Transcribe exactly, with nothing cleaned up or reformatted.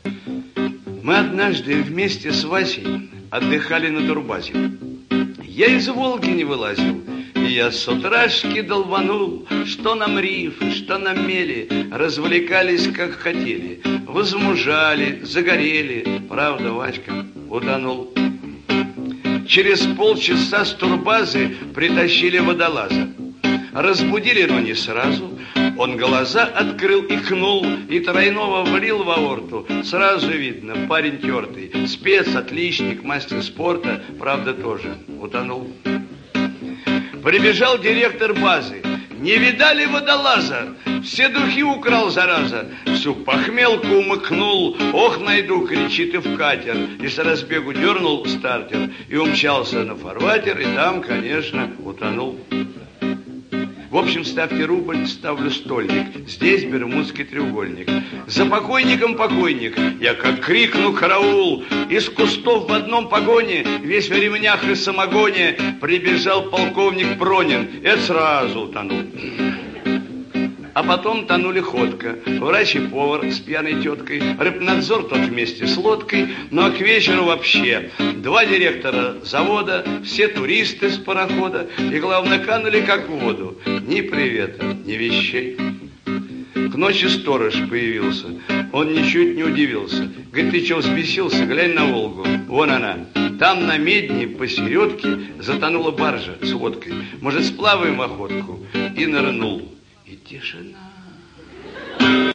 Мы однажды вместе с Васей отдыхали на турбазе. Я из Волги не вылазил, и я с утрашки долбанул, что нам рифы, что нам мели, развлекались как хотели, возмужали, загорели, правда, Васька утонул. Через полчаса с турбазы притащили водолаза. Разбудили, но не сразу. Он глаза открыл, икнул и тройного влил в аорту. Сразу видно, парень тертый, спец, отличник, мастер спорта, правда, тоже утонул. Прибежал директор базы. Не видали водолаза? Все духи украл, зараза. Всю похмелку умыкнул. Ох, найду, кричит и в катер. И с разбегу дернул стартер. И умчался на фарватер. И там, конечно, утонул. В общем, ставьте рубль, ставлю стольник. Здесь бермудский треугольник. За покойником покойник. Я как крикну караул. Из кустов в одном погоне, весь в ремнях и самогоне, прибежал полковник Пронин. Это сразу утонул. А потом тонули ходка. Врач и повар с пьяной теткой. Рыбнадзор тот вместе с лодкой. Ну а к вечеру вообще два директора завода, все туристы с парохода. И главное, канули как в воду. Ни привета, ни вещей. К ночи сторож появился. Он ничуть не удивился. Говорит, ты что, взбесился? Глянь на Волгу. Вон она. Там на медне посередке затонула баржа с водкой. Может, сплаваем в охотку? И нырнул. И тишина.